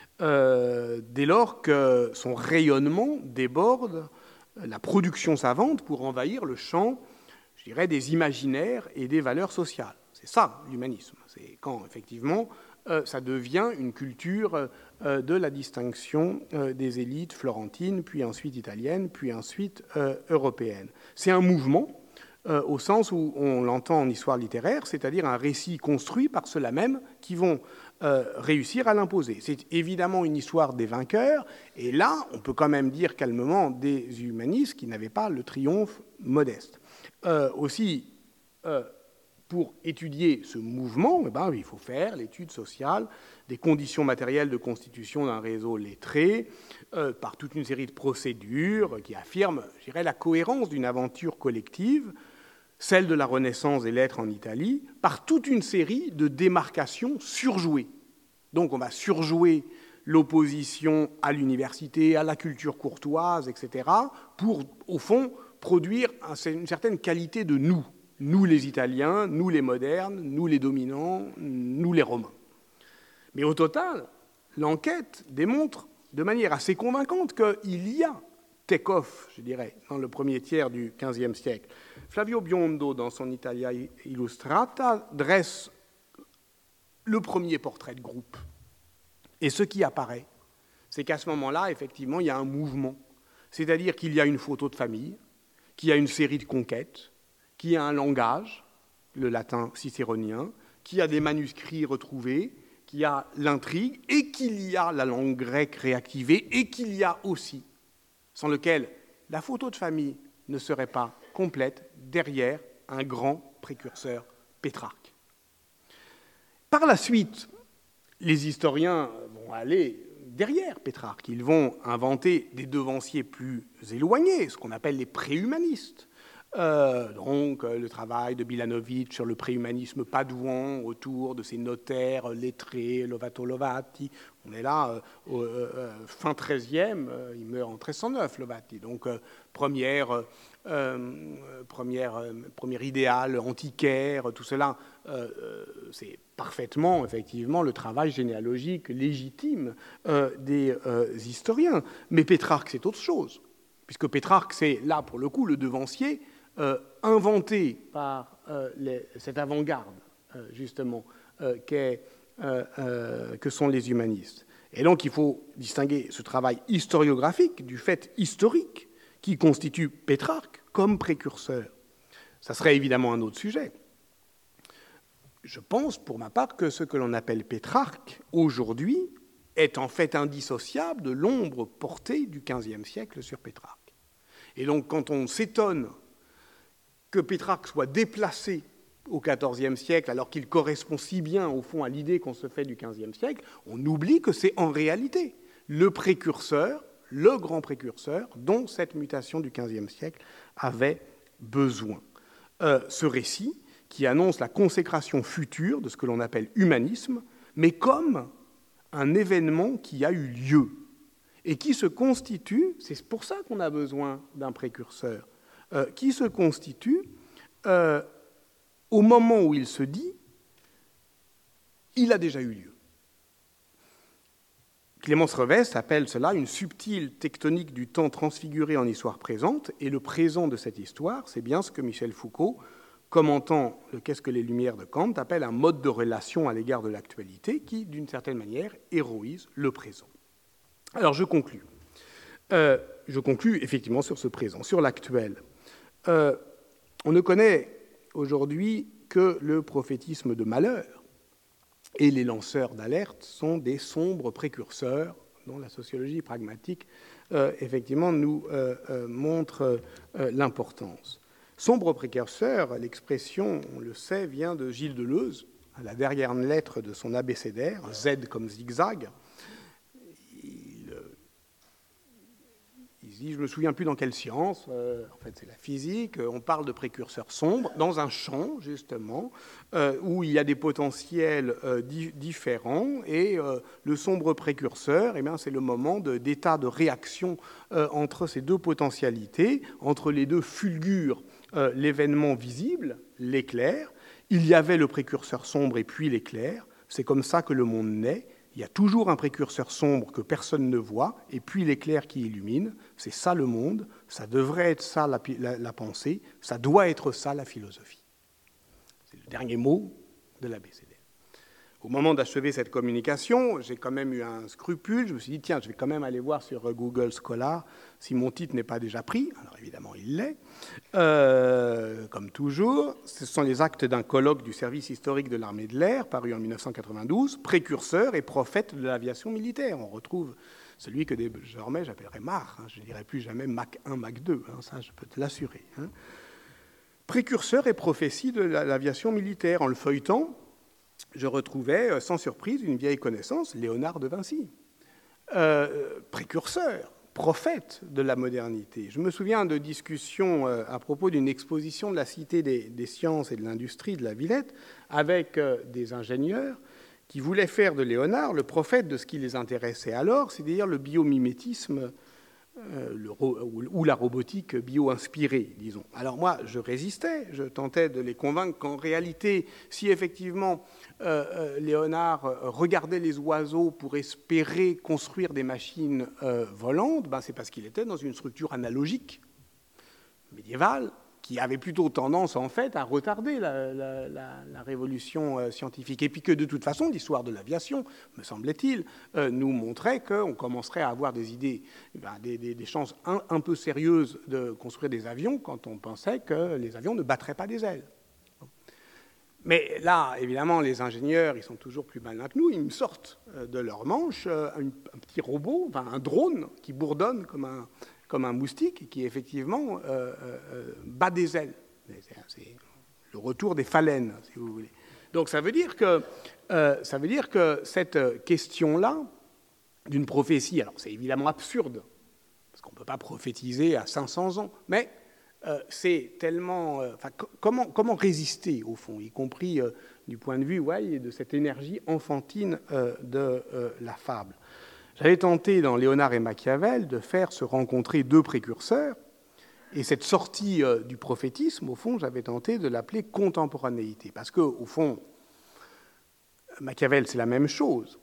euh, dès lors que son rayonnement déborde la production savante pour envahir le champ, je dirais, des imaginaires et des valeurs sociales. C'est ça, l'humanisme. C'est quand, effectivement, euh, ça devient une culture euh, de la distinction euh, des élites florentines, puis ensuite italiennes, puis ensuite euh, européennes. C'est un mouvement, euh, au sens où on l'entend en histoire littéraire, c'est-à-dire un récit construit par ceux-là même qui vont euh, réussir à l'imposer. C'est évidemment une histoire des vainqueurs, et là, on peut quand même dire calmement des humanistes qui n'avaient pas le triomphe modeste. Euh, aussi, euh, pour étudier ce mouvement, eh ben, il faut faire l'étude sociale des conditions matérielles de constitution d'un réseau lettré, euh, par toute une série de procédures qui affirment, je dirais, la cohérence d'une aventure collective, celle de la Renaissance des lettres en Italie, par toute une série de démarcations surjouées. Donc on va surjouer l'opposition à l'université, à la culture courtoise, et cetera, pour, au fond, produire une certaine qualité de nous. Nous les Italiens, nous les modernes, nous les dominants, nous les Romains. Mais au total, l'enquête démontre de manière assez convaincante qu'il y a take-off, je dirais, dans le premier tiers du quinzième siècle. Flavio Biondo, dans son Italia Illustrata, dresse le premier portrait de groupe. Et ce qui apparaît, c'est qu'à ce moment-là, effectivement, il y a un mouvement. C'est-à-dire qu'il y a une photo de famille, qu'il y a une série de conquêtes, qu'il y a un langage, le latin cicéronien, qu'il y a des manuscrits retrouvés, qu'il y a l'intrigue, et qu'il y a la langue grecque réactivée, et qu'il y a aussi, sans lequel la photo de famille ne serait pas complète, derrière un grand précurseur, Pétrarque. Par la suite, les historiens vont aller derrière Pétrarque. Ils vont inventer des devanciers plus éloignés, ce qu'on appelle les préhumanistes. Euh, donc, euh, le travail de Milanovic sur le préhumanisme padouan autour de ces notaires lettrés, Lovato Lovati. On est là, euh, au, euh, fin treizième, euh, il meurt en treize cent neuf, Lovati. Donc, euh, première, euh, première, euh, premier idéal antiquaire, tout cela, euh, euh, c'est parfaitement, effectivement, le travail généalogique légitime euh, des euh, historiens. Mais Pétrarque, c'est autre chose, puisque Pétrarque, c'est là, pour le coup, le devancier Euh, inventé par euh, les, cette avant-garde, euh, justement, euh, qu'est, euh, euh, que sont les humanistes. Et donc, il faut distinguer ce travail historiographique du fait historique qui constitue Pétrarque comme précurseur. Ça serait évidemment un autre sujet. Je pense, pour ma part, que ce que l'on appelle Pétrarque, aujourd'hui, est en fait indissociable de l'ombre portée du quinzième siècle sur Pétrarque. Et donc, quand on s'étonne que Pétrarque soit déplacé au quatorzième siècle, alors qu'il correspond si bien, au fond, à l'idée qu'on se fait du quinzième siècle, on oublie que c'est en réalité le précurseur, le grand précurseur, dont cette mutation du quinzième siècle avait besoin. Euh, ce récit, qui annonce la consécration future de ce que l'on appelle humanisme, mais comme un événement qui a eu lieu et qui se constitue, c'est pour ça qu'on a besoin d'un précurseur, euh, qui se constitue euh, au moment où il se dit « il a déjà eu lieu ». Clémence Revest appelle cela une subtile tectonique du temps transfiguré en histoire présente, et le présent de cette histoire, c'est bien ce que Michel Foucault, commentant le « Qu'est-ce que les Lumières » de Kant, appelle un mode de relation à l'égard de l'actualité qui, d'une certaine manière, héroïse le présent. Alors, je conclus. Euh, je conclus effectivement sur ce présent, sur l'actuel. Euh, on ne connaît aujourd'hui que le prophétisme de malheur, et les lanceurs d'alerte sont des sombres précurseurs dont la sociologie pragmatique, euh, effectivement, nous euh, euh, montre euh, l'importance. Sombre précurseur, l'expression, on le sait, vient de Gilles Deleuze, à la dernière lettre de son abécédaire, Z comme zigzag. Il, il dit, je ne me souviens plus dans quelle science, euh, en fait c'est la physique, on parle de précurseurs sombres, dans un champ, justement, euh, où il y a des potentiels euh, di différents, et euh, le sombre précurseur, eh bien, c'est le moment d'état de, de réaction euh, entre ces deux potentialités, entre les deux fulgures, euh, l'événement visible, l'éclair. Il y avait le précurseur sombre et puis l'éclair. C'est comme ça que le monde naît. Il y a toujours un précurseur sombre que personne ne voit, et puis l'éclair qui illumine. C'est ça le monde, ça devrait être ça la, la, la pensée, ça doit être ça la philosophie. C'est le dernier mot de l'abécédaire. Au moment d'achever cette communication, j'ai quand même eu un scrupule. Je me suis dit, tiens, je vais quand même aller voir sur Google Scholar si mon titre n'est pas déjà pris. Alors évidemment, il l'est. Euh, comme toujours, ce sont les actes d'un colloque du service historique de l'armée de l'air, paru en mille neuf cent quatre-vingt-douze, précurseur et prophète de l'aviation militaire. On retrouve celui que désormais j'appellerais Mach. Hein. Je ne dirais plus jamais Mach un, Mach deux. Hein. Ça, je peux te l'assurer. Hein. Précurseur et prophétie de l'aviation militaire. En le feuilletant, je retrouvais, sans surprise, une vieille connaissance, Léonard de Vinci. Euh, précurseur, prophète de la modernité. Je me souviens de discussions euh, à propos d'une exposition de la Cité des, des sciences et de l'industrie de la Villette avec euh, des ingénieurs qui voulaient faire de Léonard le prophète de ce qui les intéressait alors, c'est-à-dire le biomimétisme euh, le, ou la robotique bio-inspirée, disons. Alors moi, je résistais, je tentais de les convaincre qu'en réalité, si effectivement euh, euh, Léonard regardait les oiseaux pour espérer construire des machines euh, volantes, ben c'est parce qu'il était dans une structure analogique médiévale qui avait plutôt tendance, en fait, à retarder la, la, la, la révolution euh, scientifique. Et puis que, de toute façon, l'histoire de l'aviation, me semblait-il, euh, nous montrait qu'on commencerait à avoir des idées, ben, des, des, des chances un, un peu sérieuses de construire des avions quand on pensait que les avions ne battraient pas des ailes. Mais là, évidemment, les ingénieurs, ils sont toujours plus malins que nous, ils me sortent de leur manche un, un petit robot, enfin un drone qui bourdonne comme un... comme un moustique qui, effectivement, euh, euh, bat des ailes. C'est le retour des phalènes, si vous voulez. Donc, ça veut dire que, euh, ça veut dire que cette question-là, d'une prophétie, alors c'est évidemment absurde, parce qu'on ne peut pas prophétiser à cinq cents ans, mais euh, c'est tellement... Euh, comment, comment résister, au fond, y compris euh, du point de vue ouais, de cette énergie enfantine euh, de euh, la fable. J'avais tenté, dans Léonard et Machiavel, de faire se rencontrer deux précurseurs, et cette sortie euh, du prophétisme, au fond, j'avais tenté de l'appeler contemporanéité, parce qu'au fond, Machiavel, c'est la même chose,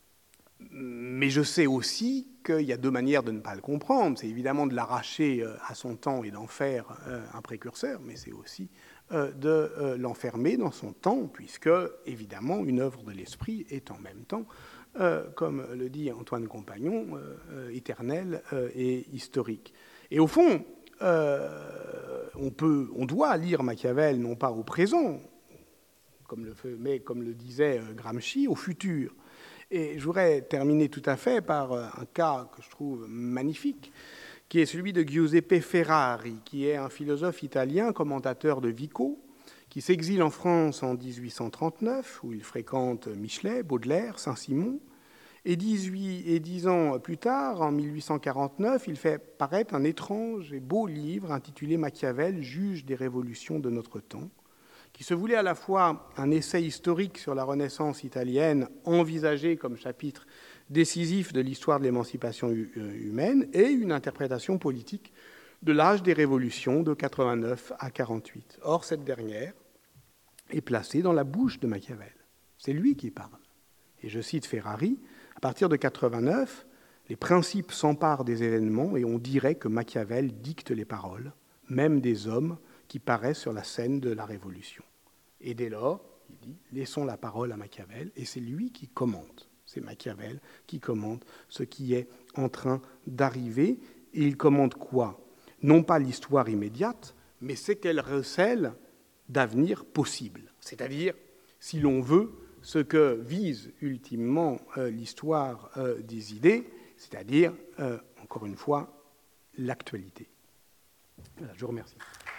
mais je sais aussi qu'il y a deux manières de ne pas le comprendre. C'est évidemment de l'arracher euh, à son temps et d'en faire euh, un précurseur, mais c'est aussi euh, de euh, l'enfermer dans son temps, puisque, évidemment, une œuvre de l'esprit est en même temps Euh, comme le dit Antoine Compagnon, euh, euh, éternel euh, et historique. Et au fond, euh, on, peut, on doit lire Machiavel non pas au présent, comme le, mais comme le disait euh, Gramsci, au futur. Et je voudrais terminer tout à fait par euh, un cas que je trouve magnifique, qui est celui de Giuseppe Ferrari, qui est un philosophe italien, commentateur de Vico, qui s'exile en France en dix-huit cent trente-neuf, où il fréquente Michelet, Baudelaire, Saint-Simon, et, dix-huit, et dix ans plus tard, en mille huit cent quarante-neuf, il fait paraître un étrange et beau livre intitulé Machiavel, juge des révolutions de notre temps, qui se voulait à la fois un essai historique sur la Renaissance italienne, envisagé comme chapitre décisif de l'histoire de l'émancipation humaine, et une interprétation politique de l'âge des révolutions de quatre-vingt-neuf à quarante-huit. Or, cette dernière est placée dans la bouche de Machiavel. C'est lui qui parle. Et je cite Ferrari, « À partir de quatre-vingt-neuf, les principes s'emparent des événements et on dirait que Machiavel dicte les paroles, même des hommes qui paraissent sur la scène de la Révolution. Et dès lors, il dit, laissons la parole à Machiavel, et c'est lui qui commente. C'est Machiavel qui commente ce qui est en train d'arriver. Et il commente quoi? Non pas l'histoire immédiate, mais ce qu'elle recèle d'avenir possible. C'est-à-dire, si l'on veut, ce que vise ultimement euh, l'histoire euh, des idées, c'est-à-dire, euh, encore une fois, l'actualité. Voilà, je vous remercie.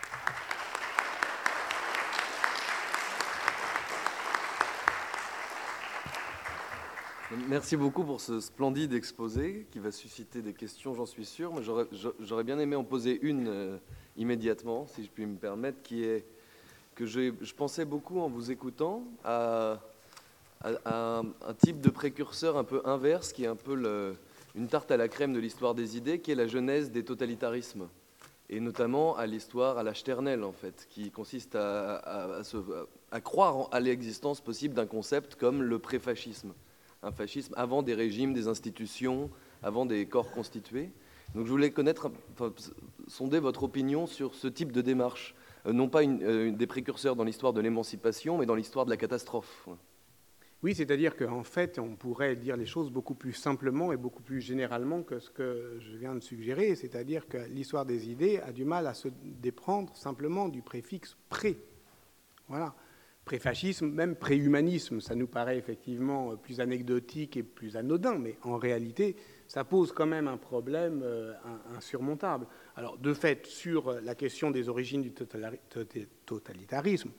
Merci beaucoup pour ce splendide exposé qui va susciter des questions, j'en suis sûr. Mais j'aurais, j'aurais bien aimé en poser une euh, immédiatement, si je puis me permettre, qui est que je, je pensais beaucoup en vous écoutant à, à, à un, un type de précurseur un peu inverse, qui est un peu le, une tarte à la crème de l'histoire des idées, qui est la genèse des totalitarismes. Et notamment à l'histoire à la Sternel, en fait, qui consiste à, à, à, se, à croire à l'existence possible d'un concept comme le préfascisme. Un fascisme avant des régimes, des institutions, avant des corps constitués. Donc je voulais connaître, enfin, sonder votre opinion sur ce type de démarche, euh, non pas une, euh, des précurseurs dans l'histoire de l'émancipation, mais dans l'histoire de la catastrophe. Oui, c'est-à-dire qu'en fait, on pourrait dire les choses beaucoup plus simplement et beaucoup plus généralement que ce que je viens de suggérer, c'est-à-dire que l'histoire des idées a du mal à se déprendre simplement du préfixe « pré ». Voilà. Préfascisme, même préhumanisme, ça nous paraît effectivement plus anecdotique et plus anodin, mais en réalité, ça pose quand même un problème euh, insurmontable. Alors, de fait, sur la question des origines du totalitarisme,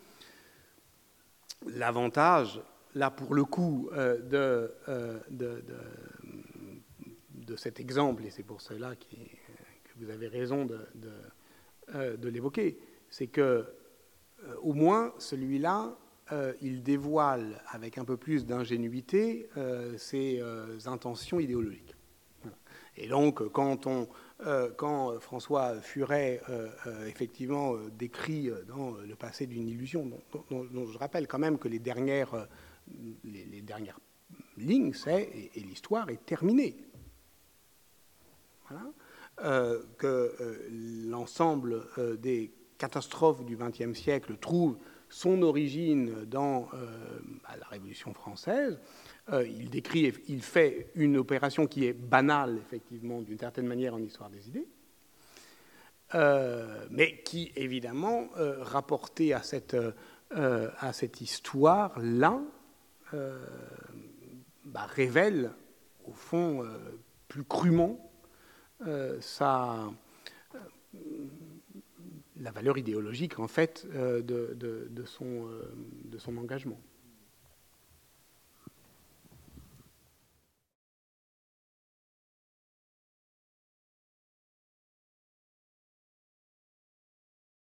l'avantage, là, pour le coup, euh, de, euh, de, de, de cet exemple, et c'est pour cela qui, que vous avez raison de, de, euh, de l'évoquer, c'est que Euh, au moins, celui-là, euh, il dévoile avec un peu plus d'ingénuité euh, ses euh, intentions idéologiques. Voilà. Et donc, quand, on, euh, quand François Furet, euh, euh, effectivement, euh, décrit dans Le passé d'une illusion, dont, dont, dont je rappelle quand même que les dernières, euh, les, les dernières lignes, c'est « et, et l'histoire est terminée ». Voilà. Euh, que euh, l'ensemble euh, des catastrophe du vingtième siècle trouve son origine dans euh, la Révolution française. Euh, il décrit, il fait une opération qui est banale, effectivement, d'une certaine manière en histoire des idées, euh, mais qui, évidemment, euh, rapportée à cette, euh, à cette histoire-là, euh, bah, révèle, au fond, euh, plus crûment euh, sa... Euh, la valeur idéologique, en fait, euh, de, de, de, son, euh, de son engagement.